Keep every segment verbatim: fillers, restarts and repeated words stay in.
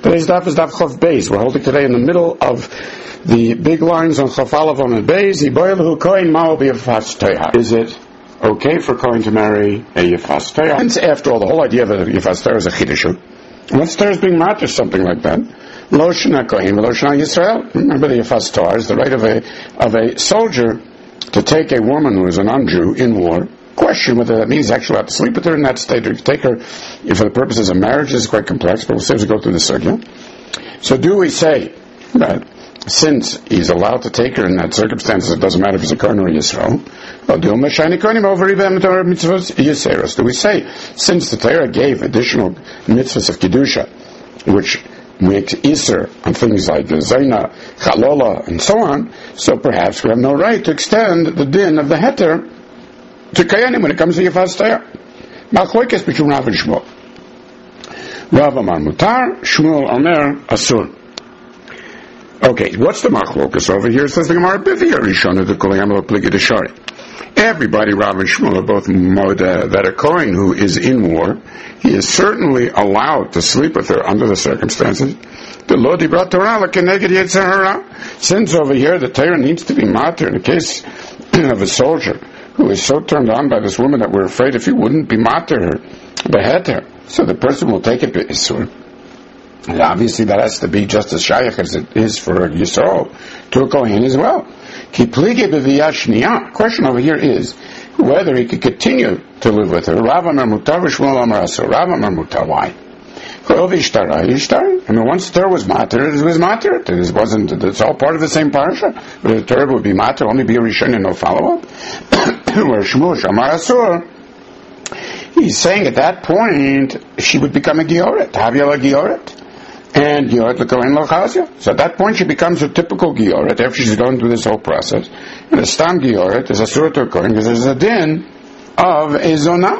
Today's daf is daf Chav Beis. We're holding today in the middle of the big lines on Chav Aleph on Beis. Is it okay for Kohen to marry a Yefas Torah? Hence, after all, the whole idea of a Yefas Torah is a Chiddush. What's there is being matter, something like that. Lo Shana Kohen, Lo Shana Yisrael. Remember, the Yefas Torah is the right of a of a soldier to take a woman who is a non-Jew in war. Question whether that means actually have to sleep with her in that state, or you take her for the purposes of marriage. This is quite complex, but we'll see as we go through the circle. So do we say that since he's allowed to take her in that circumstances, it doesn't matter if he's a Kohen or a Yisrael? Do we say, since the Torah gave additional mitzvahs of Kedusha, which makes Isser on things like Zaina, Chalola, and so on, so perhaps we have no right to extend the din of the Heter to Kayanim when it comes to Yefas Torah. Machlokes between Rav and Shmuel. Rav Amar Mutar, Shmuel Omer Asur. Okay, what's the Machlokes over here? It says the Gemara Bivia Rishona the Kolayam Pligid Shari. Everybody, Rav and Shmuel, are both moda that a Kohen who is in war, he is certainly allowed to sleep with her under the circumstances. The Lo Dibra Torah Keneged Yetzirah. Since over here the Torah needs to be matir in the case of a soldier who is so turned on by this woman that we're afraid if he wouldn't be matir her, behead her, so the person will take it to Isur. And obviously that has to be just as shayach as it is for a Yisrael to a Kohen as well. Question over here is whether he could continue to live with her. Rav Amar Mutar v'Shmuel Amar Asur. Rav Amar Mutar. Why? I mean, once the Torah was matir, it was matir. It wasn't. It's all part of the same parsha. But the Torah would be matir, only be a rishon and no follow up. Where Shmuel Amar Asur, he's saying at that point she would become a gioret, havia la gioret, and gioret l'kohen l'chazia. So at that point she becomes a typical gioret after she's going through this whole process. And a stam gioret is a surah to a kohen because there's a din of a zonah.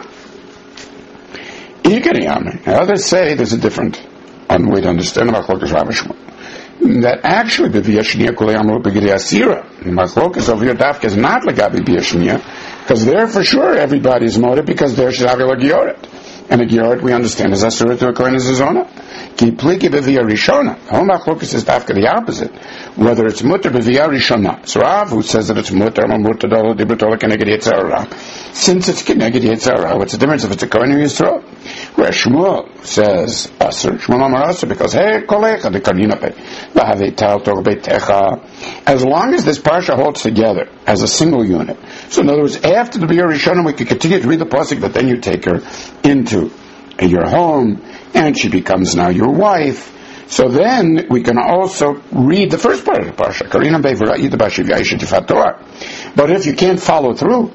Others say there's a different way to understand Machlokas Rav Shmuel. That actually the V'yashniya Kulei Amru B'gidei Asira. Machlokas over here Dafka is not Lagabi V'yashniya, because there for sure everybody's motive, because there should have a Gioret. And a Gioret we understand is Asura to a Kohen is a Zona. Ki Pliki B'viyah Rishona. Hol Machlokas is Dafka the opposite. Whether it's Mutter B'viyah Rishona. So Rav, who says that it's Mutter, Mutter Dolo Dibratola Keneged Yetzirah. Since it's Keneged Yetzirah, what's the difference if it's a Kohen or Yisrael? Where Shmuel says Asur, Shmuel Amar Asur, because hey, Kolecha the Karina Pe, V'Havetal Tor Beitecha. As long as this parsha holds together as a single unit. So in other words, after the B'yah Rishona, we can continue to read the pasuk, but then you take her into your home, and she becomes now your wife. So then we can also read the first part of the parsha. Karina Be V'Ra'id B'Shivya Yishet Yifat Torah. But if you can't follow through,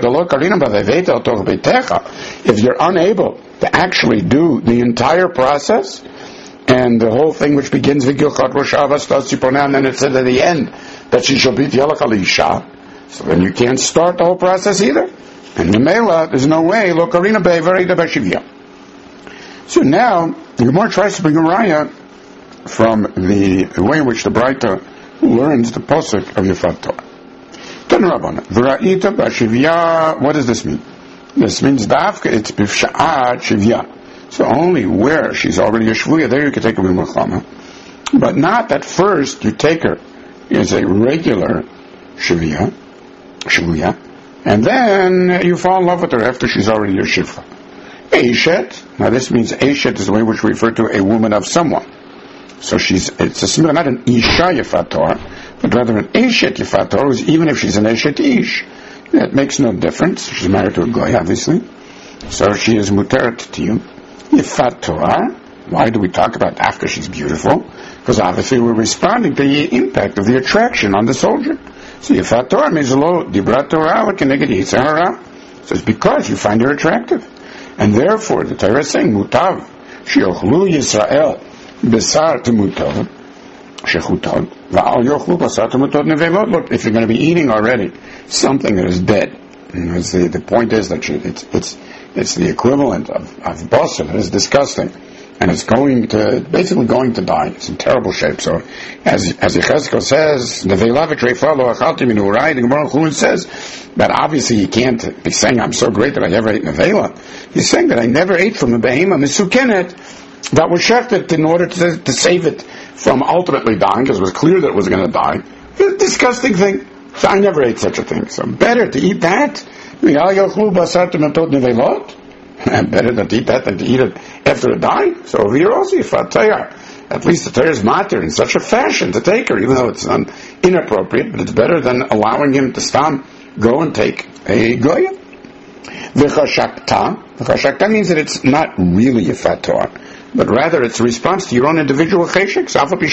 if you're unable to actually do the entire process and the whole thing which begins with and then it said at the end that she shall be Yalach, so then you can't start the whole process either. And the Mela, there's no way. So now the Gemara tries to bring a raya from the way in which the Braita learns the pasuk of Yefat Torah. What does this mean? This means dafka it's b'sha'at shivya. So only where she's already a shvuya, there you can take her b'milchama. But not that first you take her as a regular shivya, shvuya, and then you fall in love with her after she's already your shivya. Eishet. Now this means Eishet is the way which we refer to a woman of someone. So she's, it's a similar, not an Isha Yefat Torah, but rather an Eshet Yefat Torah, even if she's an Eshet Ish. That makes no difference. She's married to a Goy, obviously. So she is muteret to you. Yefat Torah, why do we talk about after she's beautiful? Because obviously we're responding to the impact of the attraction on the soldier. So Yefat Torah means lo dibrat Torah keneged yitzhara. So it's because you find her attractive. And therefore the Torah is saying, mutav, she'ochlu Yisrael, besar temutod, shechutod, va'al yochlu basar temutod nevelot. Look, if you're going to be eating already something that is dead, you know, it's the, the point is that you, it's it's it's the equivalent of, of basar that is disgusting, and it's going to, basically going to die. It's in terrible shape. So, as as Yechezkel says, the veilavet reifalo achalti minu, right? The Gemara Chulin says that obviously he can't be saying, I'm so great that I never ate nevela. He's saying that I never ate from a behema misukenet, that was shechted in order to, to save it from ultimately dying, because it was clear that it was going to die. It's a disgusting thing. So I never ate such a thing. So better to eat that. Better than to eat that than to eat it after it died. So over here also, if I tell you, at least the Torah is matter in such a fashion to take her, even though it's um, inappropriate, but it's better than allowing him to stam go and take a goya. V'chashakta. V'chashakta means that it's not really a fator, but rather it's a response to your own individual cheshek.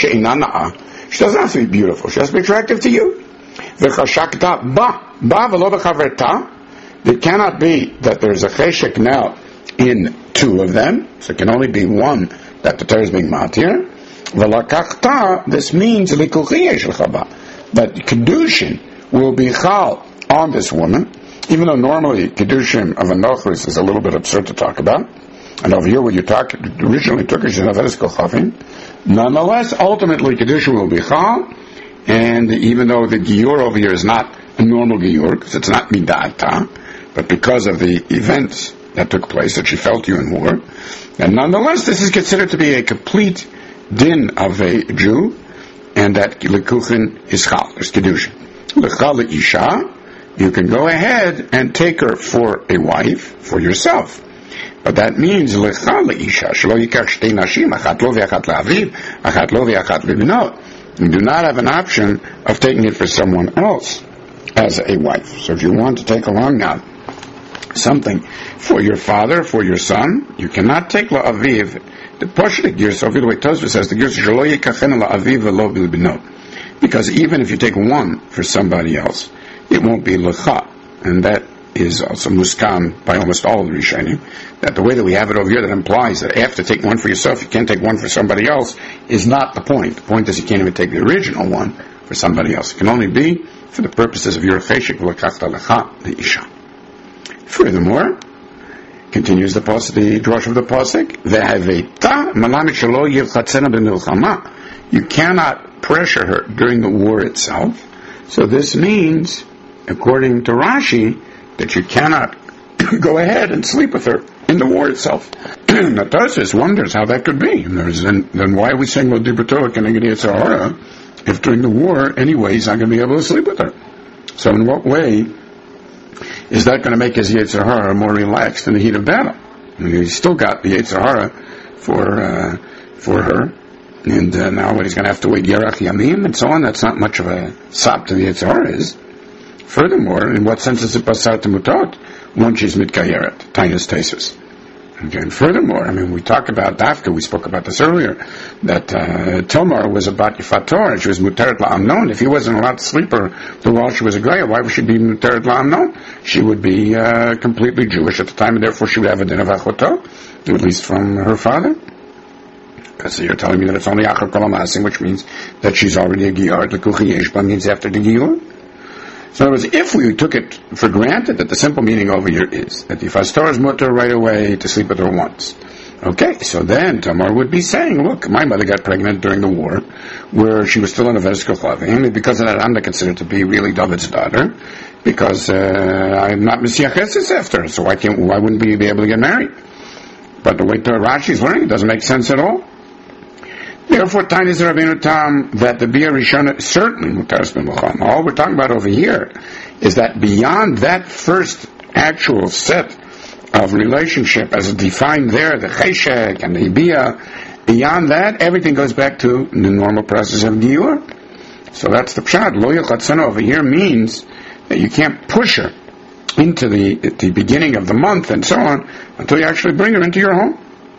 She doesn't have to be beautiful. She has to be attractive to you. V'chashakta ba. Ba v'lo b'chaverta. It cannot be that there's a cheshek now in two of them, so it can only be one that the Torah is being matir. V'lakachta, this means likuchiyeh shel chaba, that kedushin will be chal on this woman, even though normally kedushin of a nochris is a little bit absurd to talk about, and over here when you talk, originally took it in averes kochavim, nonetheless, ultimately kedushin will be chal, and even though the giyur over here is not a normal giyur, because it's not midata, but because of the events that took place, that she felt you in war, and nonetheless, this is considered to be a complete din of a Jew, and that lekuchin is chal, there's kedushin. Lechal isha, you can go ahead and take her for a wife, for yourself. But that means lechal isha, shelo yikach shtei nashim, achat lo ve'achat la'aviv, achat lo ve'achat libnot. You do not have an option of taking it for someone else as a wife. So if you want to take along now something for your father, for your son, you cannot take la'aviv. The Pashtik Girsa, the way Tosfos says, the Girsa shelo yikachen la'aviv v'lo bilbinot. Because even if you take one for somebody else, it won't be lecha. And that is also muskam by almost all of the Rishonim, that the way that we have it over here that implies that after taking one for yourself, you can't take one for somebody else, is not the point. The point is you can't even take the original one for somebody else. It can only be for the purposes of your cheshik v'lekachta lecha le'isha. Furthermore, continues the pasuk, the drush of the pasuk, ve'haveta malamit shelo yilchatzena b'milchama. You cannot pressure her during the war itself. So this means, according to Rashi, that you cannot go ahead and sleep with her in the war itself. Now Tosfos wonders how that could be. Then, then why are we saying, well, Dibur Keneged Yetzer Hara, if during the war, anyway, he's not going to be able to sleep with her? So in what way is that going to make his Yetzer Hara more relaxed in the heat of battle? I mean, he's still got the Yetzer Hara for, uh, for her. And uh, now he's going to have to wait Yerach Yamim and so on. That's not much of a sop to the Yetzer Hara is. Furthermore, in what sense is it basar to mutot when she's mitkayeret? Tainas Tesis. Okay, and furthermore, I mean, we talk about Dafka, we spoke about this earlier, that uh, Tomar was about Yifat Torah, she was muteret la'amnon. If he wasn't allowed to sleep her while she was a Goya, why would she be muteret la'amnon? She would be uh, completely Jewish at the time, and therefore she would have a din of achoto, at least from her father. Because you're telling me that it's only achar kol ha'masim, which means that she's already a giyar. L'kuchi yeshba means after the giyur. So in other words, if we took it for granted that the simple meaning over here is that the Yifat Torah is mutter right away to sleep with her once. Okay, so then Tamar would be saying, look, my mother got pregnant during the war, where she was still in a averes kochavim, and because of that I'm not considered to be really David's daughter, because uh, I'm not Messiah Cheses after her, so why can't, why wouldn't we be able to get married? But the way Rashi is learning, it doesn't make sense at all. Therefore, Tainis Rabbeinu Tam, that the Bia Rishona certainly mutaras b'milchama. All we're talking about over here is that beyond that first actual set of relationship as defined there, the cheshek and the Bia, beyond that, everything goes back to the normal process of Giyur. So that's the pshat. Lo yilchatzena over here means that you can't push her into the, the beginning of the month and so on until you actually bring her into your home.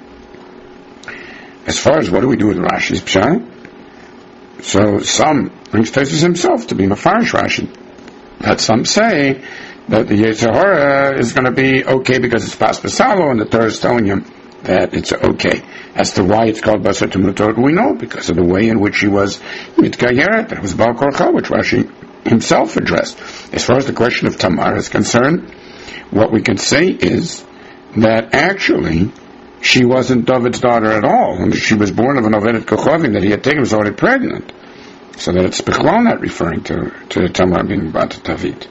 As far as what do we do with Rashi's pshat? So some brings Tosfos himself to be mafarish Rashi, but some say that the Yetzer Hara is going to be okay because it's pas basalo, and the Torah is telling him that it's okay. As to why it's called basar to mutot, we know because of the way in which he was mitkayeret, that was bal korcha, which Rashi himself addressed. As far as the question of Tamar is concerned, what we can say is that actually she wasn't David's daughter at all. And she was born of an Oved Kochavim that he had taken, was already pregnant. So that it's Bechlal not referring to, to Tamar being Bat David.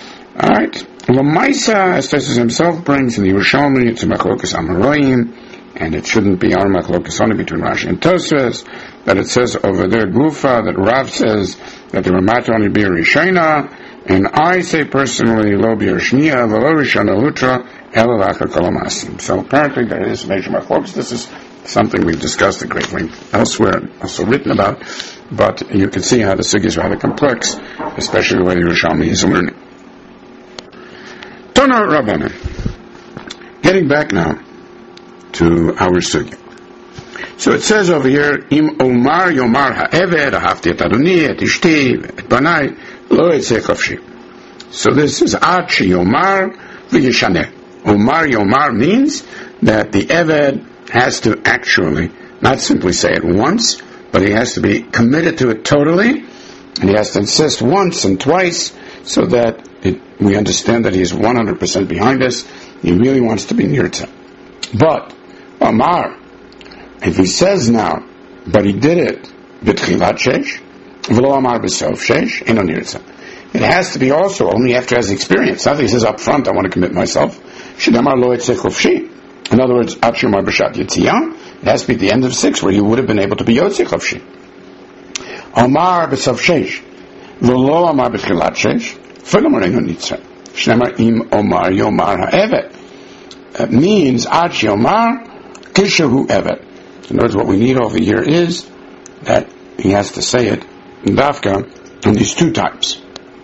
Alright. Lamaisa, as Tosfos himself brings in the Yerushalmi, it's a Machlokas Amoraim, and it shouldn't be our machlokas only between Rashi and Tosfos, that it says over there, Gufa, that Rav says that the Ramat only be a Rishona, and I say personally, Lo bi Rishniya, V'lo Rishona Lutra, Ela Lacha Kolamasim. So apparently there is major machlokas. This is something we've discussed at great length elsewhere, also written about, but you can see how the sugya is rather complex, especially the way the Yerushalmi is learning. Tana Rabbanan. Getting back now to our sugya. So it says over here, Im Omar Yomar Ha'eved, Hafti et Adoni, et Ishti, et Banai, Lo Etzei Chofshi. So this is Ad Yomar V'Yishaneh. Omar Yomar means that the Eved has to actually, not simply say it once, but he has to be committed to it totally, and he has to insist once and twice, so that it, we understand that he is one hundred percent behind us. He really wants to be nirtza. But Omar, if he says now, but he did it b'tchilat sheish, v'lo Amar b'sof sheish, eno nirtza. It has to be also only after he has experience. Not that he says up front, I want to commit myself. Sh'damar lo etzei chofshi. In other words, Ad Shomar b'shat yitziyah, it has to be at the end of six, where he would have been able to be yotzei chofshi. Omar b'sof sheish, v'lo Amar b'tchilat sheish, v'lo eno nirtza. Sh'damar im Omar Yomar ha'evet. It means Ad Shomar kishahu evet. In other words, what we need over here is that he has to say it in Dafka in these two types.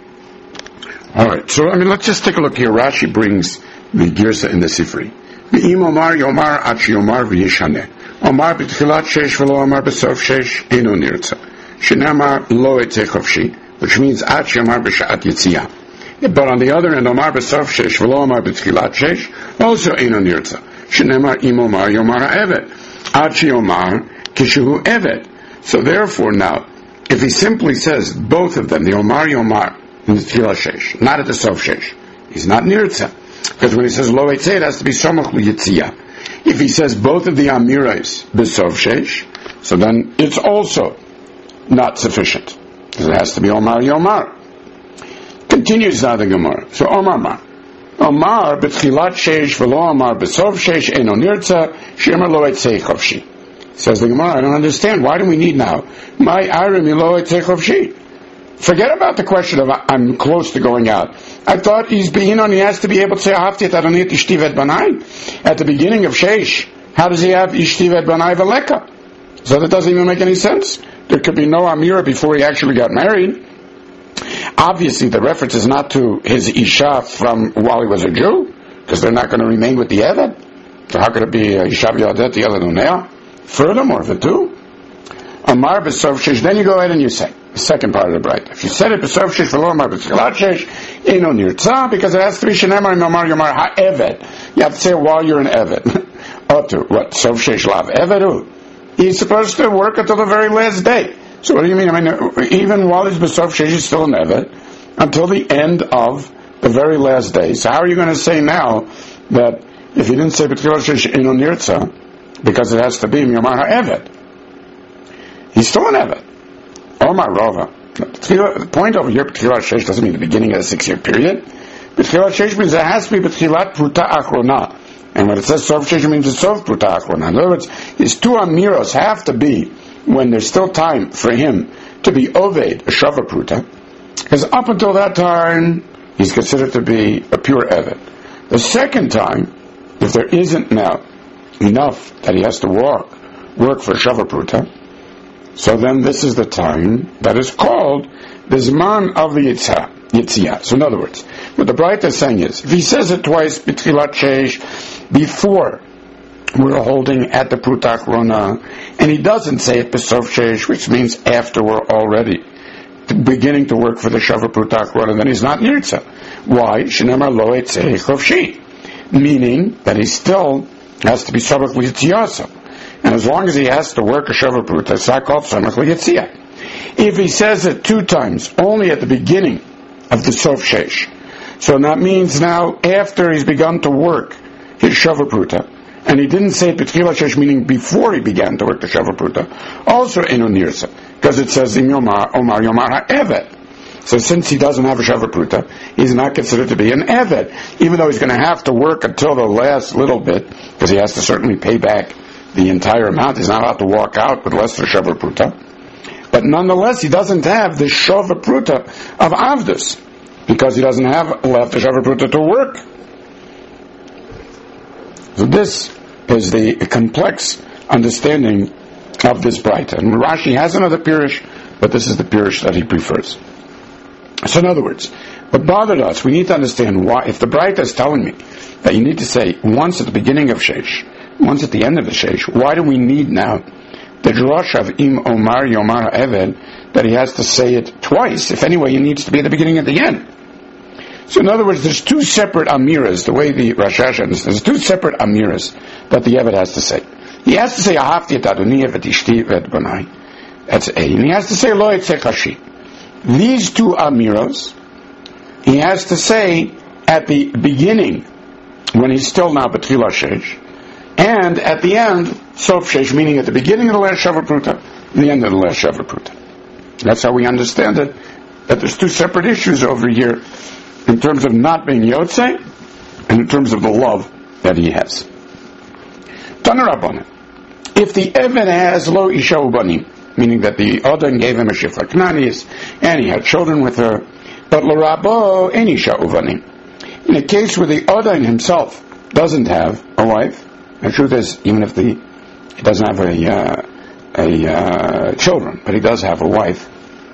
Alright, so I mean, let's just take a look here. Rashi brings the Girsa in the Sifri. V'im Omar Yomar Ad Shomar v'yishaneh. Omar b'tchilat sheish v'lo Omar b'sof sheish eno nirtza. Shenamar lo etzei chofshi, which means Ad Shomar b'shat yitziyah. But on the other end, Omar b'sof sheish v'lo Omar b'tchilat sheish, also eno nirtza. Shenamar im Omar Yomar ha'evet. Ad Shomar kishu evet. So therefore now, if he simply says both of them, the Omar Yomar and the Tchilat sheish, not at the sof sheish, he's not nirtza. Because when he says lo etzei, it has to be somach l'yitziyah. If he says both of the amirais b'sof sheish, so then it's also not sufficient. Because it has to be Omar Yomar. Continues now the Gemara. So Omar Mar. Omar b'tchilat sheish v'lo Omar b'sof sheish eno nirtza she'emar lo etzei chofshi. Says the Gemara, I don't understand. Why do we need now? My irim lo etzei chofshi. Forget about the question of I'm close to going out. I thought he's being on. He has to be able to say hafti et adoni et ishti v'et banai at the beginning of sheish. How does he have ishti v'et banai v'leka? So that doesn't even make any sense. There could be no amira before he actually got married. Obviously, the reference is not to his isha from while he was a Jew, because they're not going to remain with the Eved. So how could it be isha v'yadet v'yaladunea? Furthermore, the two. Amar b'sof sheish, then you go ahead and you say, the second part of the bright. If you said it b'sof sheish v'lo Amar b'tchilat sheish, eno nirtza, because it has to be shenemar and Amar Yomar ha'eved. You have to say it while you're an Eved. Otu, what, sof sheish lav evedu? He's supposed to work until the very last day. So what do you mean? I mean, even while he's b'sof sheish, he's still an Eved, until the end of the very last day. So how are you going to say now that if he didn't say b'tchilat sheish eno nirtza, because it has to be Yomar ha'eved, he's still an Eved. Omar Rova. The point over here, b'tchilat sheish, doesn't mean the beginning of the six-year period. B'tchilat sheish means it has to be b'tchilat pruta achrona. And when it says sof sheish, it means it's sof pruta achrona. In other words, his two amiros have to be when there's still time for him to be oved, a shava pruta, because up until that time, he's considered to be a pure Eved. The second time, if there isn't now enough that he has to work, work for shava pruta, so then this is the time that is called the Zman of the Yitziyah. So in other words, what the Braita is saying is, if he says it twice, b'tchilat sheish, before we're holding at the Pruta Achrona, and he doesn't say it b'sof sheish, which means after we're already beginning to work for the Shava Pruta Achrona, then he's not nirtza. Why? Shenemar lo etzei chofshi. Meaning that he still has to be Samach L'Yitziyah. And as long as he has to work a Shava Pruta, it's not called Samach L'Yitziyah. If he says it two times, only at the beginning of the Sof Sheish, so that means now after he's begun to work his Shava Pruta, and he didn't say B'tchilat Sheish, meaning before he began to work the Shava Pruta, also Eno Nirsa, because it says in Yomar, Omar Yomar HaEved. So since he doesn't have a Shava Pruta, he's not considered to be an Eved, even though he's going to have to work until the last little bit, because he has to certainly pay back the entire amount. He's not allowed to walk out with less than Shavar Pruta. But nonetheless, he doesn't have the Shavar Pruta of Avdus, because he doesn't have left the Shavar Pruta to work. So this is the complex understanding of this Braita. And Rashi has another Pirush, but this is the Pirush that he prefers. So in other words, what bothered us, we need to understand why, if the Braita is telling me that you need to say once at the beginning of Sheish, once at the end of the Sheish, why do we need now the Drush of Im Omar Yomar Eved, that he has to say it twice? If anyway, he needs to be at the beginning and the end. So in other words, there's two separate Amiras, the way the Rashash understands, there's two separate Amiras that the Eved has to say. He has to say, Ahavti et Adoni et Ishti et Banai. That's A. And he has to say, Lo etzeh chashi. These two Amiros, he has to say at the beginning, when he's still now B'tchila Sheish, and at the end, Sof Sheish, meaning at the beginning of the last Shavar Pruta, and the end of the last Shavar Pruta. That's how we understand it, that there's two separate issues over here, in terms of not being Yotzei, and in terms of the love that he has. Taner Rabbanan. If the Eved has Lo Isha Ubanim, meaning that the Odan gave him a Shifra Knanis, and he had children with her, but L'Rabo En Isha Ubanim. In a case where the Odan himself doesn't have a wife, the truth is, even if the he doesn't have a uh, a uh, children, but he does have a wife,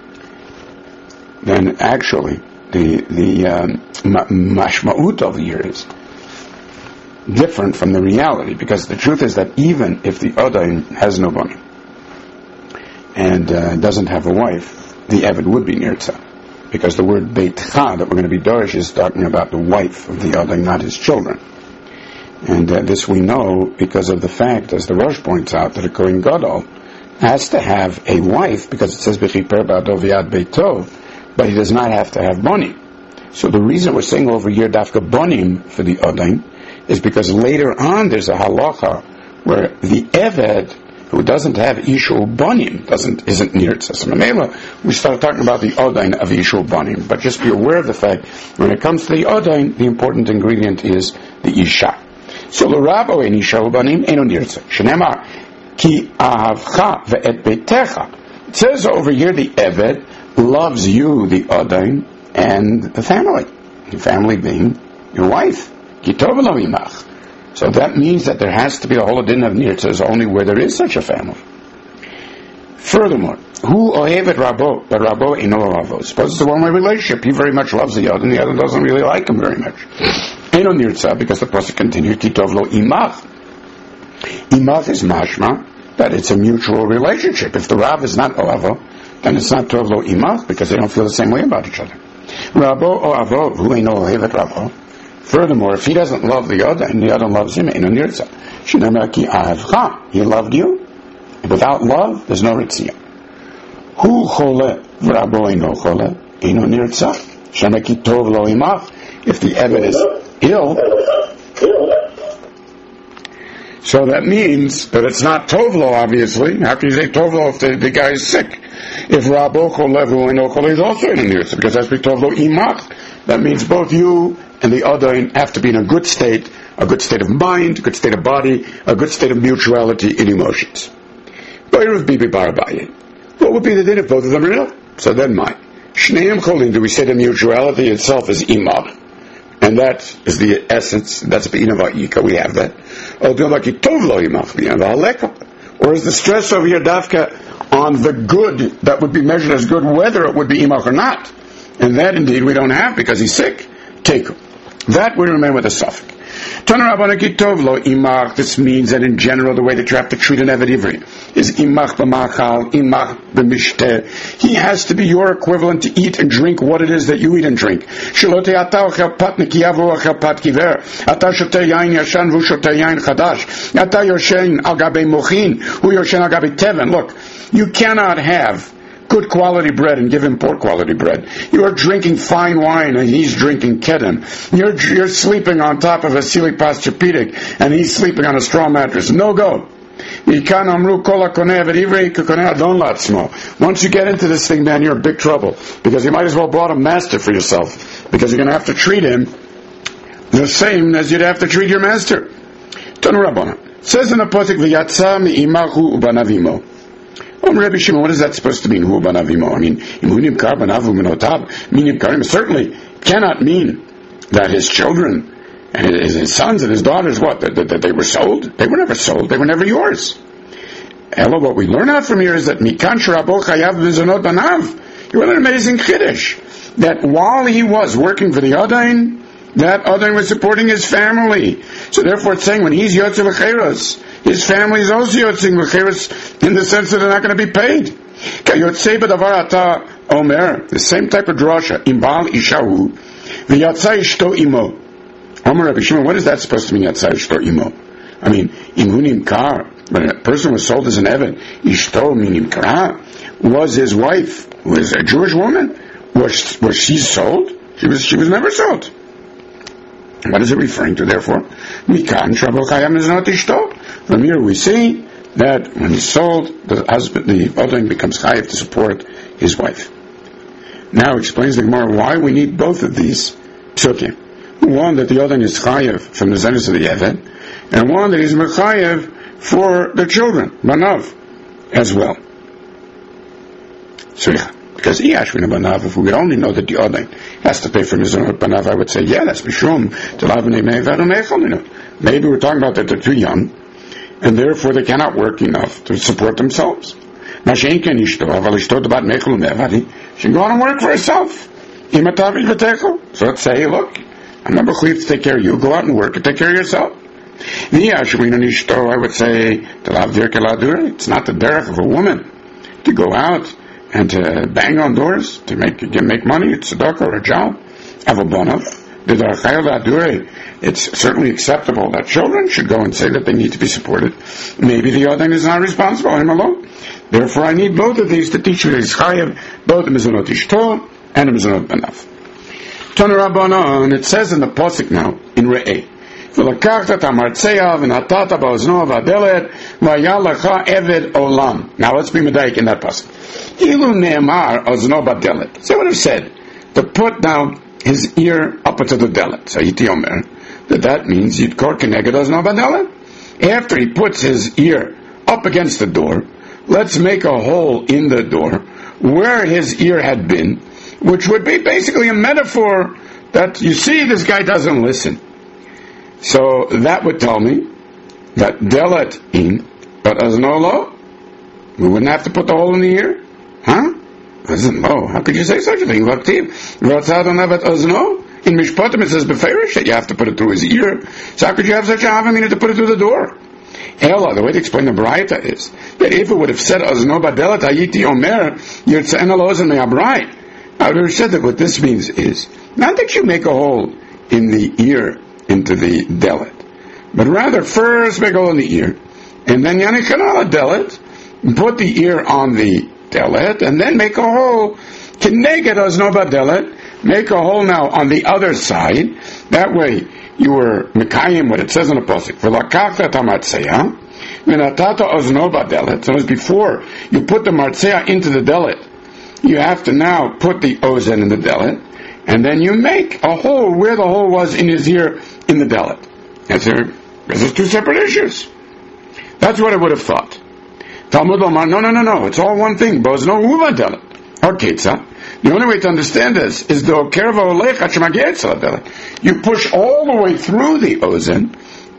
then actually the the um, mashma'ut over here is different from the reality, because the truth is that even if the Odain has no bani and uh, doesn't have a wife, the Eved would be nirtza, because the word beitcha that we're going to be dorish is talking about the wife of the Odain, not his children. And uh, this we know because of the fact, as the Rosh points out, that a Kohen Gadol has to have a wife, because it says B'chiper ba'ado v'yad beito, but he does not have to have bani. So the reason we're saying over here dafka banim for the Odain is because later on there's a halacha where the Eved who doesn't have Ishul Banim doesn't isn't nirtza. So Mamela, we start talking about the Odain of Ishul Banim, but just be aware of the fact when it comes to the Odain, the important ingredient is the Isha. So L'Rabo En Isha Banim Eno nirtza. Shenema Ki Ahavcha Ve'et Beitecha. It says over here the Eved loves you, the Odain, and the family. The family being your wife. So that means that there has to be a whole din of nirtzas only where there is such a family. Furthermore, who ohevet rabo, but rabo ino rabo. Suppose it's a one-way relationship. He very much loves the other, and the other doesn't really like him very much. Ino nirtza, because the pasuk continues, kitov lo imach. Imach is mashma, that it's a mutual relationship. If the Rav is not oavo, then it's not tov lo imach, because they don't feel the same way about each other. Rabo oavo, who ino ohevet rabo. Furthermore, if he doesn't love the other and the other loves him, eno nirtza. Shenamar ki ahavcha, he loved you. Without love, there's no ritzia. Hu chole v'rabo eno chole, eno nirtza. Shenamar ki tov lo imach. If the Eved is ill, so that means that it's not tovlo, obviously. How can you say tovlo if the, the guy is sick? If rabo chole v'eno chole is also eno nirtza, because that's tovlo imach. That means both you and the other have to be in a good state, a good state of mind, a good state of body, a good state of mutuality in emotions. What would be the din if both of them are ill? So then my Shneim Cholin, do we say the mutuality itself is imach? And that is the essence, that's B'inava'ika, we have that. Or is the stress over here dafka on the good that would be measured as good, whether it would be imach or not? And that indeed we don't have because he's sick. Take him. That we remain with a suffix. This means that in general the way that you have to treat an Eved Ivri is imach b'machal, imach b'mishteh. He has to be your equivalent to eat and drink what it is that you eat and drink. Look, you cannot have good quality bread and give him poor quality bread. You are drinking fine wine and he's drinking kedem. You're, you're sleeping on top of a sili paschapedic and he's sleeping on a straw mattress. No go. Once you get into this thing, man, you're in big trouble, because you might as well bought a master for yourself, because you're going to have to treat him the same as you'd have to treat your master. says in the pasuk, "V'yatsa mi'imahu ubanavimo." Oh, Rabbi Shimon, what is that supposed to mean? Hu ubanavimo? I mean, imunim kar banavu minotav minim karim. Certainly cannot mean that his children and his, his sons and his daughters, what? That, that, that they were sold? They were never sold. They were never yours. Ella, what we learn out from here is that mikan shrabo chayav v'zonot banav. You're an amazing chiddush. That while he was working for the Adain, that Adain was supporting his family. So therefore it's saying when he's Yotze L'Cheros, his family is also Yotze L'Cheros in the sense that they're not going to be paid. Kayotze b'davar ata omer, the same type of drasha, imbal ishahu, v'yatza ishto imo. Omer Rabbi Shimon, what is that supposed to mean, yatza ishto imo? I mean, imunim kar, when a person was sold as an Eved, ishto minim kara, was his wife, was a Jewish woman. Was was she sold? She was she was never sold. What is it referring to? Therefore, mikan shrabo chayam is not ishto. From here we see that when he's sold, the husband, the Adain becomes chayav to support his wife. Now explains the Gemara why we need both of these psukim. One that the Adain is chayav from the zenus of the Eved, and one that he's mechayav for the children, banav, as well. So yeah. Because Iyashvin Banav, if we would only know that the Adain has to pay for Mizonot Banav, I would say, yeah, that's Mishum, maybe we're talking about that they're too young, and therefore they cannot work enough to support themselves. She can go on and work for herself. So let's say, hey, look, I'm not going to take care of you, go out and work and take care of yourself. I would say, it's not the derech of a woman to go out and to bang on doors to make to make money. It's tzedakah or a job. It's certainly acceptable that children should go and say that they need to be supported. Maybe the Adain is not responsible, him alone. Therefore, I need both of these to teach you his chayav, both the mizonot ishto and the mizonot banav. Tana Rabbanan, it says in the pasuk now in Re'eh, "V'lakachta tamartzeya v'natata ba'ozno v'adelet v'aya lecha eved olam." Now let's be medayik in that pasuk. Ilu ne'emar ozno ba'delet. So what it said, to put down his ear up into the delet. So Yiti Omer, that that means Yitkor keneged ozno ba'delet. After he puts his ear up against the door, let's make a hole in the door where his ear had been, which would be basically a metaphor that you see this guy doesn't listen. So that would tell me that delet in, but ozno lo, we wouldn't have to put the hole in the ear. Huh? Doesn't know. How could you say such a thing? In Mishpatim it says beferish that you have to put it through his ear. So how could you have such a havamina to put it through the door? Ella, the way to explain the Braita is that if it would have said Ozno Badelet Hayiti Omer Yirtzaen Alozen Me'abrai, I would have said that what this means is not that you make a hole in the ear into the delet, but rather first make a hole in the ear, and then Yanichanala delet, put the ear on the delet, and then make a hole. Keneged ozno badelet, make a hole now on the other side. That way, you were mekayim what it says in the pasuk. V'lakachta tamatzeya, v'natata ozno badelet. So as before, you put the martzeya into the delet. You have to now put the ozen in the delet, and then you make a hole where the hole was in his ear in the delet. That's a, those are two separate issues. That's what I would have thought. Talmud Omar, no, no, no, no, it's all one thing. Bozno uva delet. Or ketza. The only way to understand this is the kerva olecha shemagetza delet. You push all the way through the ozen,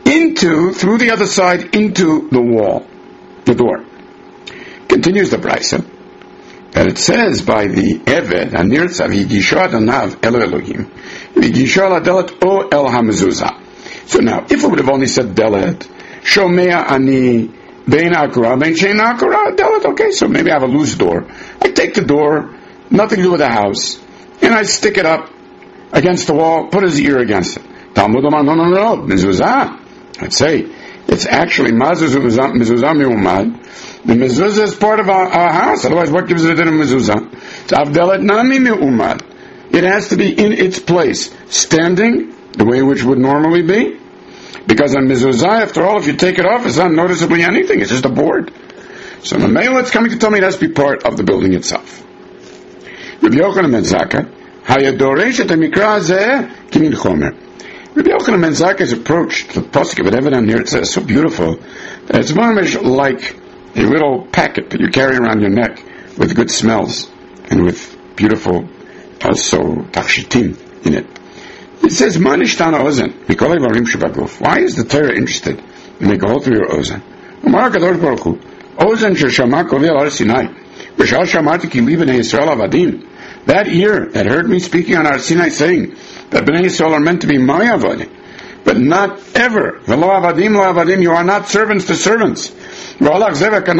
into, through the other side, into the wall, the door. Continues the Braisa, that it says by the Eved, Anirtza, V'yigisha Adanav El Elohim, V'yigisha Ladelet O El HaMezuzah. So now, if it would have only said Delet, Shomea Ani, Bein Akura, Bein Shein Akura, Delet, okay, so maybe I have a loose door. I take the door, nothing to do with the house, and I stick it up against the wall, put his ear against it. Talmud Omar, no, no, no, no, Mezuzah. I'd say, it's actually Mezuzah Me'umad. The mezuzah is part of our, our house. Otherwise, what gives it a mezuzah? It's avdelet nami me'umad. It has to be in its place, standing the way which would normally be. Because a mezuzah, after all, if you take it off, it's not noticeably anything. It's just a board. So the male it's coming to tell me it has to be part of the building itself. Rabbi Yochanan ben Zakkai, hayadoresh et hamikra hazeh kimin chomer. Rabbi Yochanan ben Zakai's approach to the pasuk of Eved on here, it says so beautiful that it's mamish like a little packet that you carry around your neck with good smells and with beautiful also tachshitim in it. It says manishtana ozen mikolei varim shebaguf. Why is the Torah interested in making a hole through your ozen? Amar Kadosh Baruch Hu ozen sheshama kovil ar Sinai b'shal shamarti ki li b'nei Yisrael avadim. That ear that heard me speaking on Har Sinai saying that Bnei Yisrael are meant to be my avadim, but not ever. V'lo avadim lo avadim. You are not servants to servants. But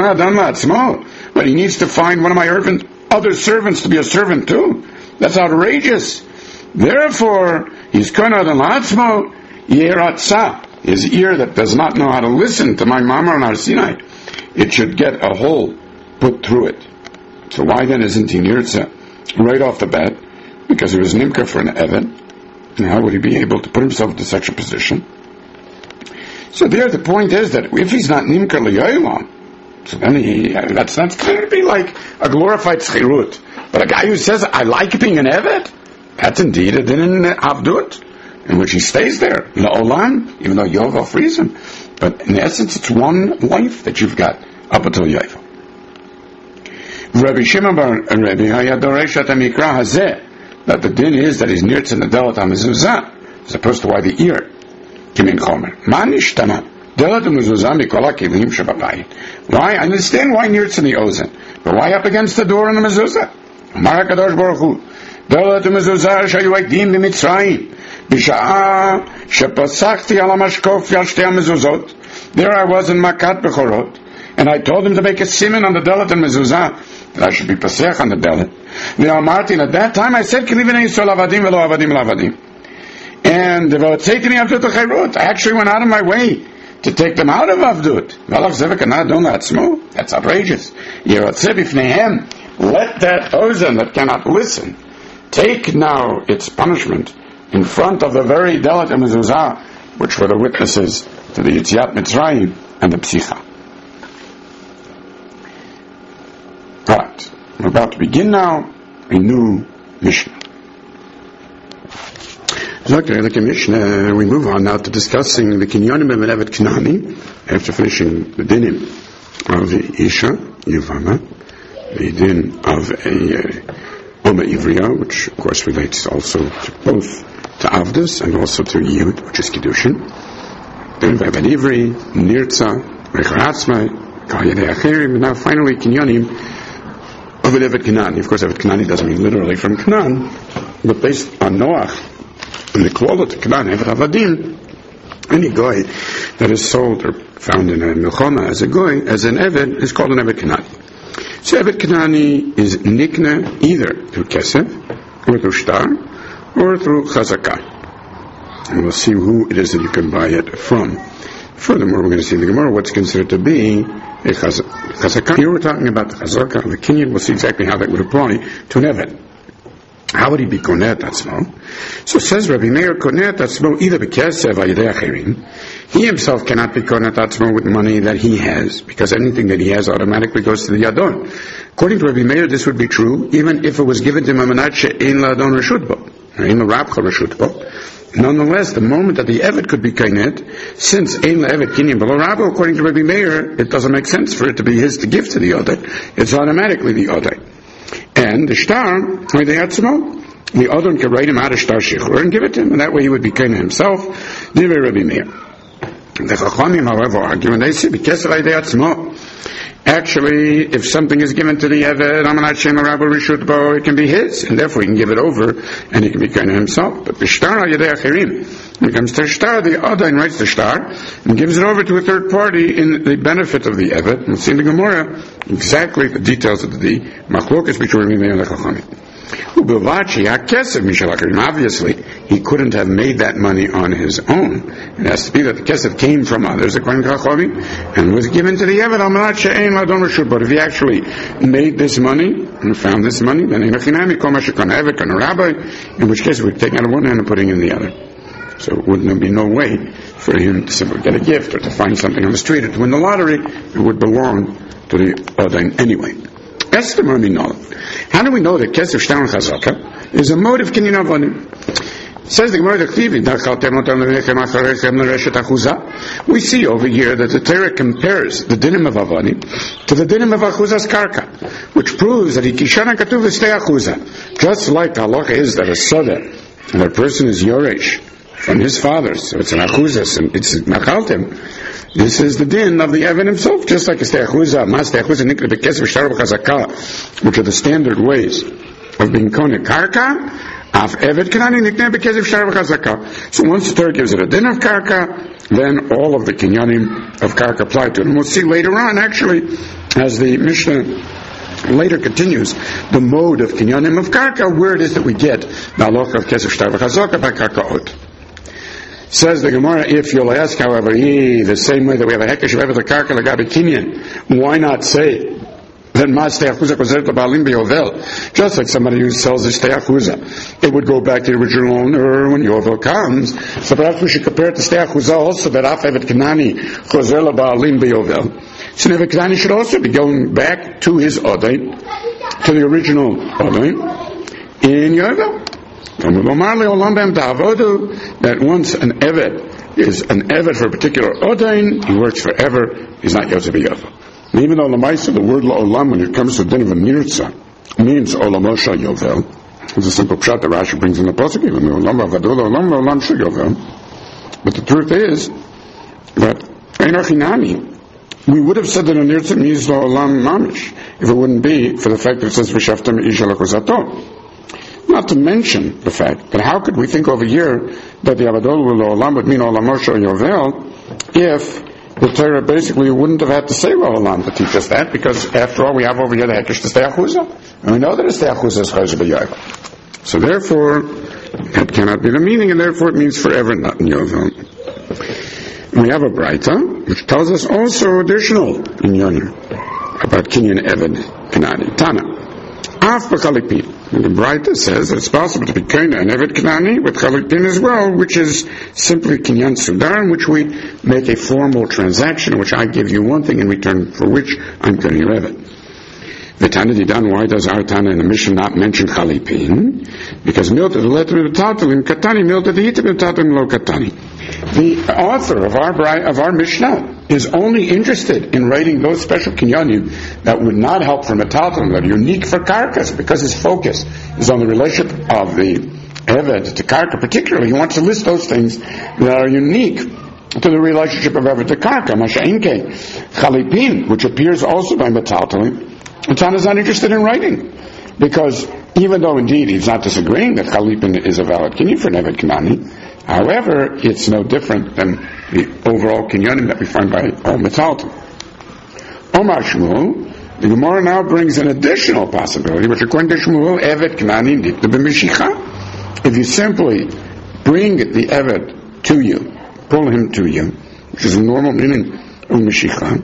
he needs to find one of my other servants to be a servant too. That's outrageous. Therefore, he's kana dan la'atzmo yeratza. His ear that does not know how to listen to my mama on Har Sinai, it should get a hole put through it. So why then isn't he nirtza right off the bat? Because he was nimka for an Eved. And how would he be able to put himself into such a position? So there, the point is that if he's not nimka li'olam, so then he, that's that's going to be like a glorified schirut. But a guy who says, I like being an Eved, that's indeed a din in Avdut, in which he stays there, la'olam, even though Yovel frees him. But in essence, it's one life that you've got up until Yovel. Rabbi Shimon bar Rabbi Hayadoresh at Amikra Hazeh, that the din is that he's nirtz in the delat ha-mezuzah, as opposed to why the ear. Kimin chomer. Ma nishtana. Delat ha-mezuzah mikol ha-kilim shebabayit. Why? I understand why nirtz in the ozen, but why up against the door in the mezuzah? Amar HaKadosh Baruch Hu. Delat ha-mezuzah shayu ekdim b'mitzrayim. B'sha'ah shepasachti ala mashkof yal shtei ha-mezuzot. There I was in Makat Bechorot, and I told him to make a siman on the delat ha-mezuzah, that I should be pasech on the delat. Now, Martin, at that time I said, and I actually went out of my way to take them out of Avdut. That's outrageous. Let that ozen that cannot listen take now its punishment in front of the very delat and mezuzah, which were the witnesses to the Yetziat Mitzrayim and the Psicha. Right. We're about to begin now a new Mishnah. Okay, like a Mishnah, we move on now to discussing the Kinyonim of Evet Knani, after finishing the dinim of the Isha, Yevama, the din of a uh, Oma Ivriya, which of course relates also to both to Avdus and also to Yud, which is Kiddushin. Then by Ben Ivri, Nirtza, Rechatzmai, Kayedei Acherim, and now finally Kinyonim of Evet Knani. Of course, Evet Knani doesn't mean literally from Canaan, but based on Noach and the Klolot Canaan, Evet Avadim, any goy that is sold or found in a Milchoma as a goy, as an Evet, is called an Evet Knani. So Evet Knani is nikna either through Kesef, or through Shtar, or through Chazakah. And we'll see who it is that you can buy it from. Furthermore, we're going to see in the Gemara what's considered to be a chazakah. Here we're talking about the chazakah of the kinyan. We'll see exactly how that would apply to an Evet. How would he be konet atzmo? So says Rabbi Meir, konet atzmo either b'kesev v'yidei acherim. He himself cannot be konet atzmo with money that he has, because anything that he has automatically goes to the yadon. According to Rabbi Meir, this would be true even if it was given to him amanat she'ein la'adon reshut bo, ein la'rabcha reshut bo. Nonetheless, the moment that the Evet could be kainet, since ein la'evet kinyan below Rabbo, according to Rabbi Meir, it doesn't make sense for it to be his to give to the Odai. It's automatically the Odai. And the Shtar, where they had some, the Odai can write him out a Shtar Shechur and give it to him, and that way he would be kainet himself. Divrei Rabbi Meir. The Chachamim, however, argue, and they say, because of actually, if something is given to the Evet, Amanat Shem Rabbi Rishut Bo, it can be his, and therefore he can give it over, and he can be kind of himself. But the Shtar Yedei Acherim, when it comes to Shtar, the Adain writes the Shtar, and gives it over to a third party in the benefit of the Evet. And we'll see in the Gemara exactly the details of the Machlokas between me and the Chachamim. Obviously, he couldn't have made that money on his own. It has to be that the kesef came from others, according to Chachamim, and was given to the Evet. But if he actually made this money and found this money, then in which case we would take out of one hand and putting in the other. So it wouldn't be no way for him to simply get a gift or to find something on the street or to win the lottery. It would belong to the Adain anyway. How do we know that Kesef Shtar Chazaka is a mode of Kinyan Avodim? Says the Gemara, we see over here that the Torah compares the dinim of Avani to the dinim of Achuzas Karka, which proves that Ikishana Katuv is Achuza. Just like the halacha is that a Soda, and a person is Yoresh from his father, so it's an Achuzas, and it's Machaltim. This is the din of the Evan himself, just like a Steachuza, Mas Steachuza, Nikra Bekesef, Shtar B'Chazaka, which are the standard ways of being Konek Karka. Af Evet Kanani Nikna Bekesef Shtar B'Chazaka. So once the Torah gives it a din of Karka, then all of the Kinyanim of Karka apply to it. And we'll see later on, actually, as the Mishnah later continues, the mode of Kinyanim of Karka, where it is that we get the halacha of Kesef Shtar B'Chazaka by Karkaot. Says the Gemara, if you'll ask, however, eh, the same way that we have a Hekesh of Evet Karka Lagabi Kinyan, why not say then Mas Teachuza Kozer Baalim Beyovel, just like somebody who sells his Teachuza, it would go back to the original owner when Yovel comes. So perhaps we should compare it to Teachuza also, that Af Evet Kanani Kozer Baalim Beyovel. So Evet Kanani should also be going back to his Odain, to the original Odain in Yovel. That once an Evet is an Evet for a particular Odain, he works forever, he's not Yosef Yovel. And even though the Maisa, the word La'olam, when it comes to the din of a Mirza, means Olamosha Yovel. It's a simple pshat that Rashi brings in the Pasuk, even Olam Avadol, Olam La'olam Shel Yovel. But the truth is that Einachinami, we would have said that a Mirza means La'olam Mamish, if it wouldn't be for the fact that it says V'shavtam Isha Lakozato. Not to mention the fact that how could we think over here that the Avadol La'olam would mean Olamosha Yovel if the Torah basically wouldn't have had to say La'olam to teach us that, because after all we have over here the Hekesh to Steachuza, and we know that a Steachuza is Chayz B'Yovel. So therefore, that cannot be the meaning, and therefore it means forever, not in Yovel. We have a Braita, which tells us also additional in Yonim about Kinyan Eved Kanani. Tana. Af B'Chalipin. And the Braita says that it's possible to be Kaina and Evet Kanani with Chalipin as well, which is simply Kinyan Sudan, which we make a formal transaction in which I give you one thing in return for which I'm going to Evet. The Tana Didan, why does our Tana in the Mishnah not mention Chalipin? Because Milta the letter of the Tatalim, Katani, Milta the Hitim of Tatalim Lo Katani. The author of our of our Mishnah is only interested in writing those special kinyanim that would not help for metaltalim, that are unique for karkas, because his focus is on the relationship of the eved to karka. Particularly, he wants to list those things that are unique to the relationship of eved to karka. Masha'inke chalipin, which appears also by metaltalim, and Tana is not interested in writing, because even though indeed he's not disagreeing that chalipin is a valid kinyan for eved kanani, however, it's no different than the overall kinyanim that we find by all metalton. Omar Shmuel, the Gemara now brings an additional possibility, which according to Shmuel, Evet Kanani Nikta B'Mishicha. If you simply bring the Evet to you, pull him to you, which is a normal meaning of Mishicha.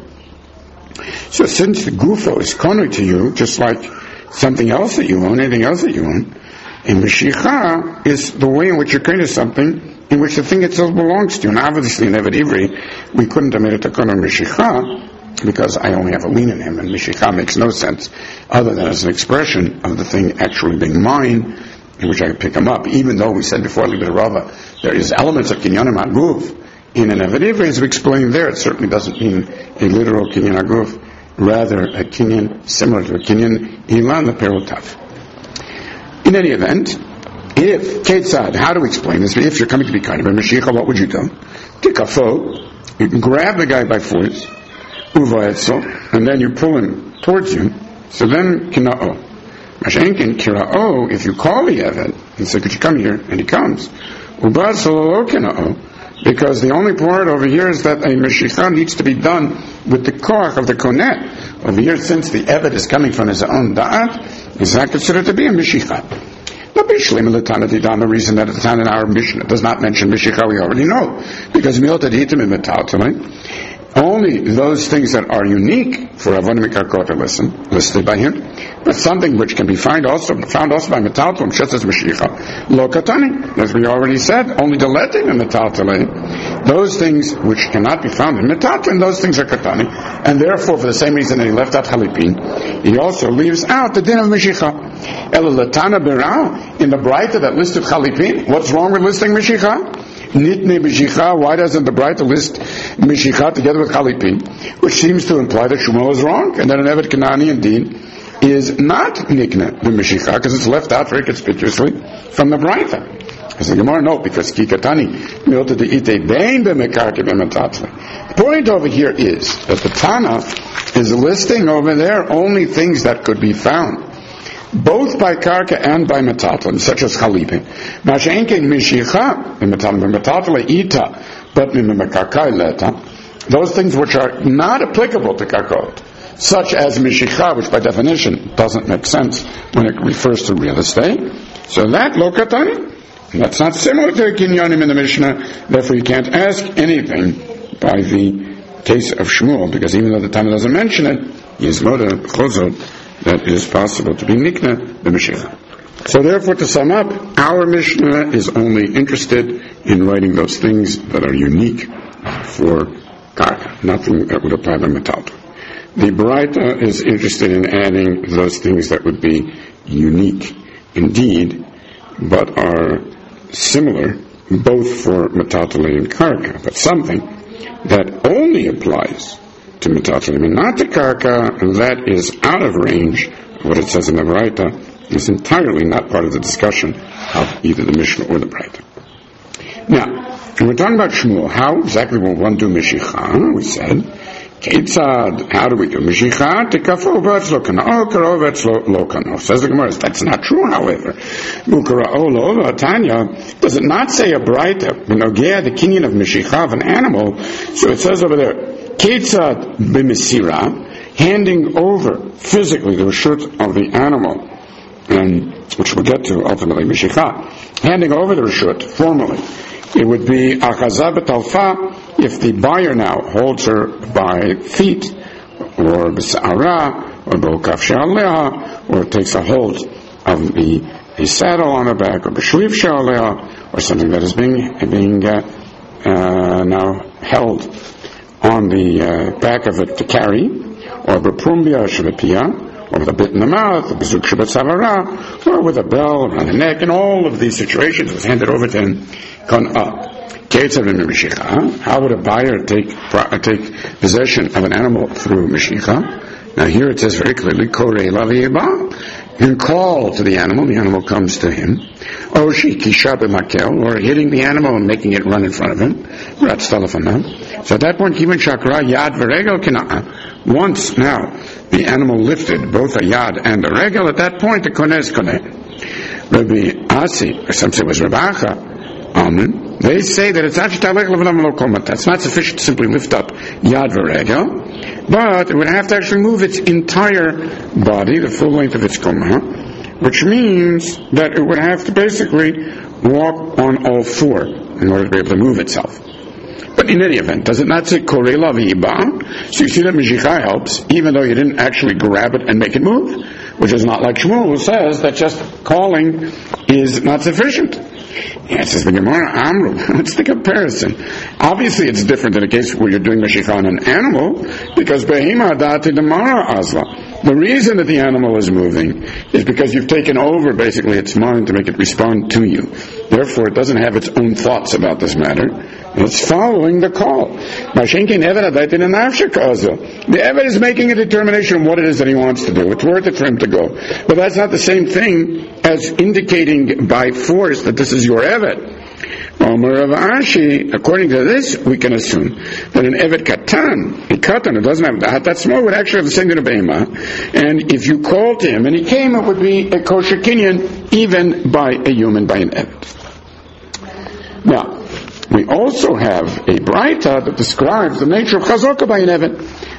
So since the Gufo is kono to you, just like something else that you own, anything else that you own, and Mishicha is the way in which you're kind of something in which the thing itself belongs to. And obviously in Evet Ivri, we couldn't have made it a kono Mishicha, because I only have a lien in him, and Mishicha makes no sense other than as an expression of the thing actually being mine, in which I can pick him up. Even though we said before, Libet Rava, there is elements of Kinyanim Aguf in an Evet Ivri, as we explained there, it certainly doesn't mean a literal Kinyan Aguf, rather a Kinyan similar to a Kinyan Ilan, the Perotaf. In any event, if, Ketzad, how do we explain this? If you're coming to be kind of a Mashiach, what would you do? Take a foe, you can grab the guy by force, and then you pull him towards you, so then Kina'o. Mashenkin, Kira'o, if you call the Evet, and say, could you come here? And he comes. Ubad Sololo Kina'o, because the only part over here is that a Mashiach needs to be done with the koach of the konet. Over here, since the Evet is coming from his own da'at, is not considered to be a Mishicha. The reason that the Tana in our Mishnah does not mention Mishicha, we already know. Because Milta Hitim in Metaltalin, only those things that are unique for Avonim Karkot are listen, listed by him, but something which can be found also found also by Metaltalim, just as Mashiach, Lo Katani, as we already said, only the letting in Metaltalim. Those things which cannot be found in Metaltalim, those things are Katani, and therefore, for the same reason that he left out Chalipin, he also leaves out the din of Mashiach. El Latana Berah, in the Braita that listed Chalipin, what's wrong with listing Mashiach? Nitne Mishicha, why doesn't the Braita list Mishicha together with Chalipin? Which seems to imply that Shmuel is wrong, and that an Evet Kanani indeed is not Nikne the Mishicha, because it's left out very conspicuously from the Braita. As the Gemara note, because Kikatani milta de ite bein the mekarke b'metatli. The point over here is that the Tana is listing over there only things that could be found both by karka and by metatlim, such as chalipin. Mashenkin mishicha, metatlim ita, but mimekarkai leta, those things which are not applicable to karkot, such as mishicha, which by definition doesn't make sense when it refers to real estate. So that lokatani, that's not similar to kinyanim in the Mishnah. Therefore, you can't ask anything by the case of Shmuel, because even though the Tana doesn't mention it, Yizmoda chozot that it is possible to be nikna the Mashiach. So therefore, to sum up, our Mishnah is only interested in writing those things that are unique for karka, nothing that would apply to metal. The Braita is interested in adding those things that would be unique indeed, but are similar both for metatale and karka, but something that only applies to metatlim and not to karka, that is out of range of what it says in the Braita, is entirely not part of the discussion of either the Mishnah or the Braita. Now, when we're talking about Shmuel, how exactly will one do Mishicha? We said, Ketzad, how do we do Mishicha? Tekafu v'etzlo kana'o, karo v'etzlo lo kana'o. Says the Gemara, that's not true, however. Ukara'o lo v'atanya, does it not say a Braita, v'nogea, the kinyan of Mishicha of an animal? So it says over there, Ketzad b'misira, handing over physically the reshut of the animal, and which we'll get to ultimately, Mishicha, handing over the reshut formally. It would be achazah b'talfa if the buyer now holds her by feet, or b'sa'ara, or b'okaf she'aleha, or takes a hold of the a saddle on her back, or b'shliv she'aleha, or something that is being being uh, uh, now held on the uh, back of it to carry, or b'prumbia shebepia, or with a bit in the mouth, or b'zuk shebetzavara, or with a bell around the neck. In all of these situations, it was handed over to him. How would a buyer take take possession of an animal through Mishicha? Now here it says very clearly, you can call to the animal, the animal comes to him. Or hitting the animal and making it run in front of him. So at that point, once now the animal lifted both a yad and a regel, at that point the koneh is koneh. Rabbi Asi, or some say it was Rabbi Acha, Amen. They say that it's not That's not sufficient to simply lift up yad v'regel, but it would have to actually move its entire body, the full length of its koma, which means that it would have to basically walk on all four in order to be able to move itself. But in any event, does it not say korela v'yiba? So you see that Mishicha helps, even though you didn't actually grab it and make it move, which is not like Shmuel, who says that just calling is not sufficient. Yes, says the Gemara, Amru. What's the comparison? Obviously, it's different in a case where you're doing Mishicha on an animal, because Behima Dati Damara Azla. The reason that the animal is moving is because you've taken over basically its mind to make it respond to you. Therefore, it doesn't have its own thoughts about this matter. It's following the call. The Eved is making a determination of what it is that he wants to do. It's worth it for him to go. But that's not the same thing as indicating by force that this is your Evet. According to this, we can assume that an Evet Katan, a Katan who doesn't have that, that small would actually have the same kind of Behema. And if you called him and he came, it would be a kosher kinyan, even by a human, by an Evet. Now, we also have a Braita that describes the nature of Chazaka by an Evet.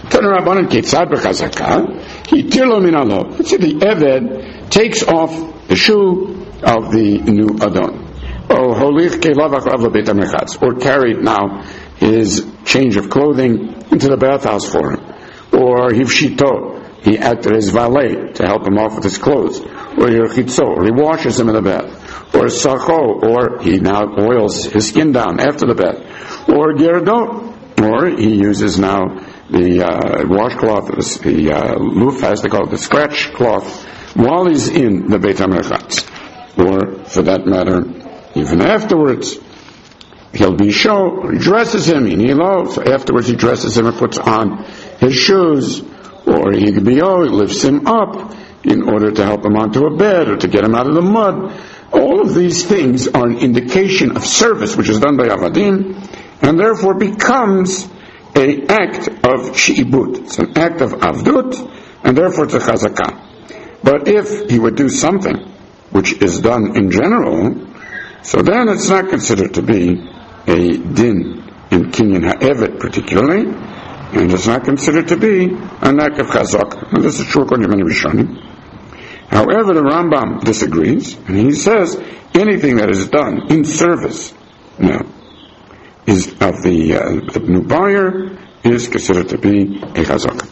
Let's say the Evet takes off the shoe of the new Adon. Or carried now his change of clothing into the bathhouse for him. Or hivshito, he acted as valet to help him off with his clothes. Or yerchitzo, or he washes him in the bath. Or sacho, or he now oils his skin down after the bath. Or gerdo, or he uses now the uh, washcloth, the uh, luf, as they call it, the scratch cloth, while he's in the Beit HaMerchatz. Or, for that matter, even afterwards, he'll be show, he dresses him, so afterwards he dresses him and puts on his shoes, or he could be, oh, he lifts him up in order to help him onto a bed or to get him out of the mud. All of these things are an indication of service which is done by Avadim, and therefore becomes an act of shi'ibut. It's an act of avdut, and therefore it's a chazakah. But if he would do something which is done in general, so then it's not considered to be a din in kinyan ha'evet particularly, and it's not considered to be an act of chazakah. And this is true according to many Rishonim. However, the Rambam disagrees, and he says anything that is done in service now is of the, uh, the new buyer is considered to be a chazakah.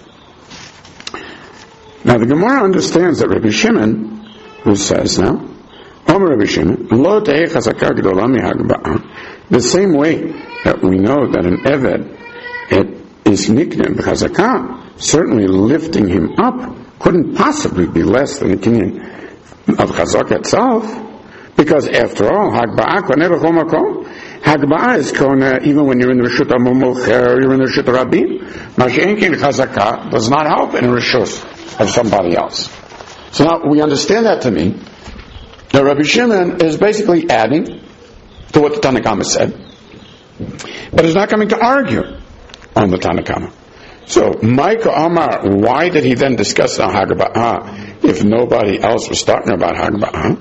Now the Gemara understands that Rabbi Shimon, who says now, Omer Rabbi Shimon, lo te'eh chazakah gedolah mihagba'ah, the same way that we know that an eved it is niknem b'chazakah, certainly lifting him up couldn't possibly be less than the kinyan of chazakah itself, because after all, hagba'ah koneh b'chol makom. Hagba'ah is koneh even when you're in the reshut ha-mocher, you're in the reshut ha-rabim. Masha'enkin chazakah does not help in a reshut of somebody else. So now we understand that to mean that Rabbi Shimon is basically adding to what the Tanna Kama said, but is not coming to argue on the Tanna Kama. So, Micah Amar, why did he then discuss the Hagba'ah if nobody else was talking about Hagba'ah?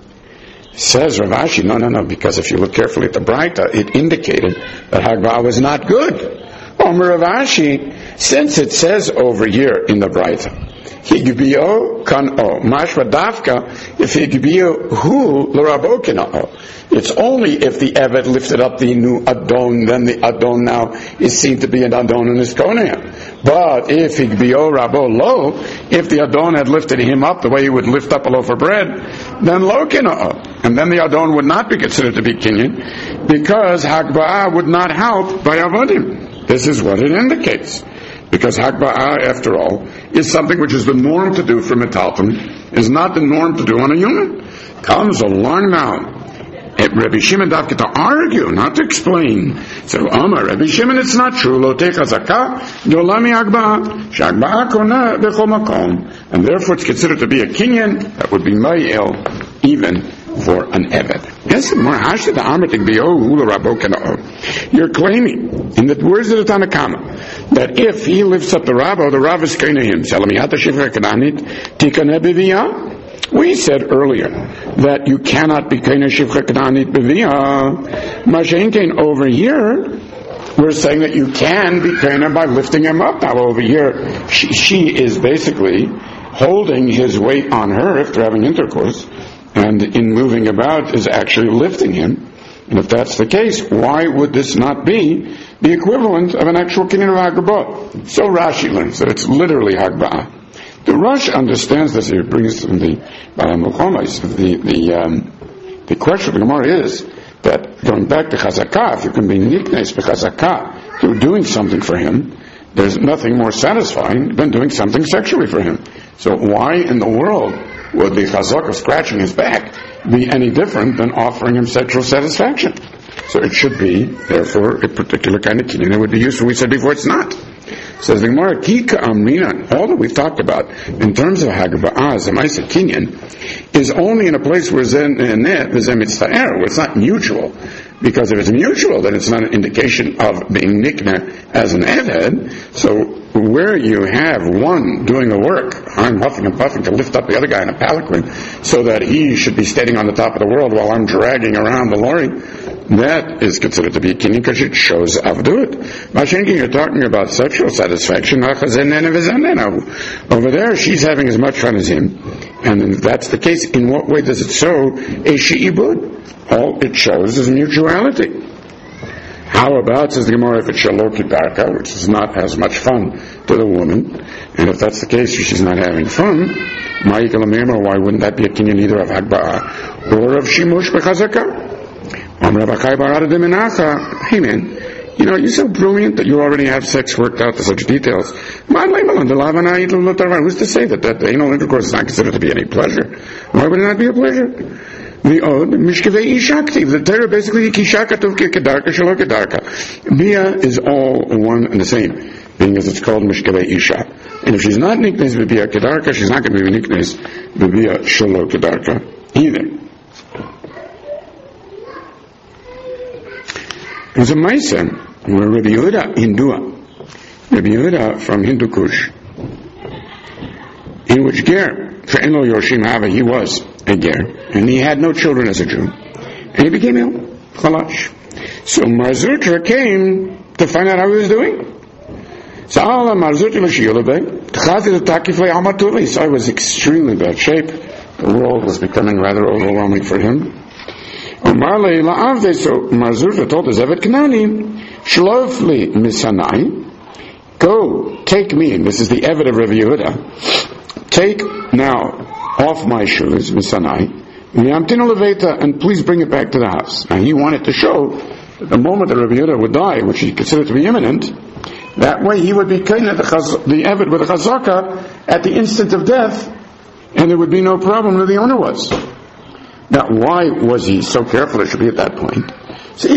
Says Rav Ashi, no, no, no, because if you look carefully at the Braita, it indicated that Hagba'ah was not good. Omer Rav Ashi, since it says over here in the Braita, Higbio kan o, mashma dafka, if Higbio hu l'rabo kan o. It's only if the Eved lifted up the new Adon, then the Adon now is seen to be an Adon in his Koneh. But if Higbio Rabo lo, if the Adon had lifted him up the way he would lift up a loaf of bread, then lo kina'o. And then the Adon would not be considered to be kinyan, because Hagba'ah would not help by Avodim. This is what it indicates. Because Hagba'ah, after all, is something which is the norm to do for Metalton, is not the norm to do on a human. Comes along now. Rabbi Shimon Dafka to argue, not to explain. So, Amar, Rabbi Shimon, it's not true. Lo techa zakah, dolami hagba'ah, shagba'ah koneh b'chol makom. And therefore it's considered to be a kinyan that would be ma'il even for an eved. Yes, more hashta the Amar tigbiyo hula rabo kana'o. You're claiming, in the words of the Tanna Kama, that if he lifts up the Rabo, the Rav is kineh him. Salamiyata shifra kananit, tikaneh b'viyah. We said earlier that you cannot be kaina shivcha kananit b'viyah. Mashenkein over here, we're saying that you can be kaina by lifting him up. Now over here, she, she is basically holding his weight on her if they're having intercourse, and in moving about is actually lifting him. And if that's the case, why would this not be the equivalent of an actual kinyan of hagba'ah? So Rashi learns that it's literally hagba'ah. The Rosh understands this. He brings from the the the um, the question of the Gemara is that going back to chazakah, if you can be niknes b'chazakah through doing something for him, there's nothing more satisfying than doing something sexually for him. So why in the world would the chazakah scratching his back be any different than offering him sexual satisfaction? So it should be, therefore, a particular kind of kinyan that would be useful. We said before it's not. Says the Gemara, Kika Amrinan, all that we've talked about in terms of Hagba'ah, Zemaisa Kinyan, is only in a place where Zen where it's not mutual. Because if it's mutual, then it's not an indication of being nikna as an eved. So where you have one doing the work, I'm huffing and puffing to lift up the other guy in a palanquin so that he should be standing on the top of the world while I'm dragging around the lorry, that is considered to be kinyan because it shows avdut. Mashenki, you're talking about sexual satisfaction. Over there, she's having as much fun as him. And if that's the case, in what way does it show a she'ibud? All it shows is mutuality. How about, says the Gemara, if it's Shalom Kedarka, which is not as much fun to the woman, and if that's the case, she's not having fun, why wouldn't that be a kinyan either of Hagba'ah or of Shimush B'chazaka? Hey man, you know, you're so brilliant that you already have sex worked out to such details. Who's to say that, that anal intercourse is not considered to be any pleasure? Why would it not be a pleasure? The odd mishkevei ishakti. The Torah basically kishaka tuv kedarka shelo kedarka. Bia is all one and the same, being as it's called mishkevei isha. And if she's not niknes b'bia kedarka, she's not going to be niknes b'bia shelo kedarka either. It was a Maisa where Rabbi Yehuda Hindua, Rabbi Yehuda from Hindu Kush, in which Ger, for Enlo Yoshim Hava, he was a Ger, and he had no children as a Jew, and he became ill, Chalash. So Mar Zutra came to find out how he was doing. So Allah Mar Zutra l'shiyolabeh, t'chazir t'akiflei amatuli. So I was extremely bad shape. The world was becoming rather overwhelming for him. So Mar Zutra told his Evet Kanani, Shlofli misanai, go, take me, and this is the Evet of Rabbi Yehuda, take now off my shoes, misanai, and please bring it back to the house. Now he wanted to show that the moment that Rabbi Yehuda would die, which he considered to be imminent, that way he would be kind of the, chaz- the Evet with a chazaka at the instant of death, and there would be no problem where the owner was. Now, why was he so careful it should be at that point? So,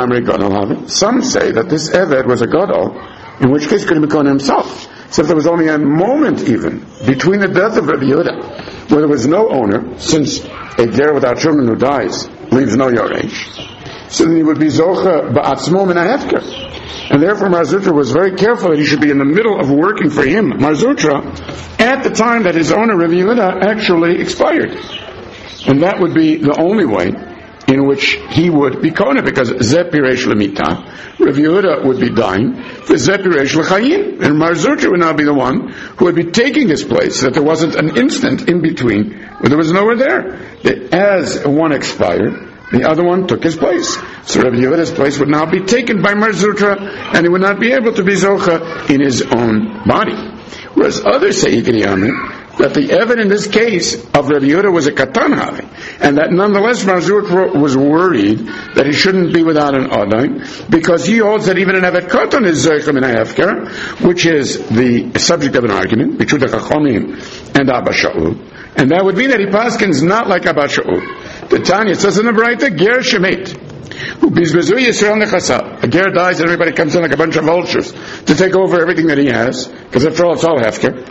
some say that this Eved was a Gadol, in which case he couldn't be Kohen himself. So if there was only a moment even between the death of Rabbi Yehuda, where there was no owner, since a ger without children who dies leaves no Yoresh, so then he would be Zocha Ba'atzmo Min HaHefker. And therefore Mar Zutra was very careful that he should be in the middle of working for him, Mar Zutra, at the time that his owner, Rabbi Yehuda, actually expired. And that would be the only way in which he would be Kohen, because Zepiresh Lemita, Rabbi Yehuda would be dying for Zepiresh L'Chayim, and Mar Zutra would now be the one who would be taking his place, so that there wasn't an instant in between where there was nowhere there. That as one expired, the other one took his place. So Rabbi Yehuda's place would now be taken by Mar Zutra, and he would not be able to be Zocha in his own body. Whereas others say, that the evidence in this case of Rabbi Yehuda was a Katan Havi, and that nonetheless Mar Zutra was worried that he shouldn't be without an Adai, because he holds that even an Evet Katan is Zocha Min HaHefker, which is the subject of an argument between the Chachamim and Abba Shaul, and that would mean that he paskins not like Abba Shaul. The Tanya says in the Braita, Ger Shemet, who bizbezu Yisrael nechasa. A ger dies and everybody comes in like a bunch of vultures to take over everything that he has, because after all it's all hefker.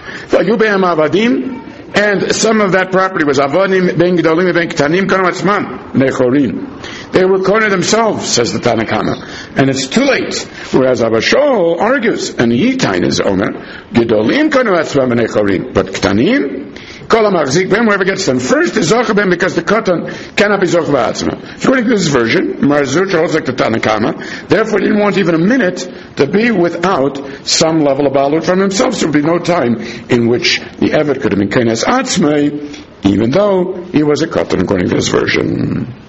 And some of that property was avodim ben gedolim ben ketanim kanu atzman nechorin. They were kohen themselves, says the Tanna Kama, and it's too late. Whereas Abba Shaul argues, and he tain his owner, gedolim kanu atzman nechorin, but ketanim. Whoever gets them first is Zocha Ben, because the Katan cannot be Zocha Ba'atzma. According to this version, Mar Zutra holds like the Tanna Kama, therefore he didn't want even a minute to be without some level of Balut from himself, so there would be no time in which the Evet could have been Kenes Atzmai, even though he was a Katan, according to this version.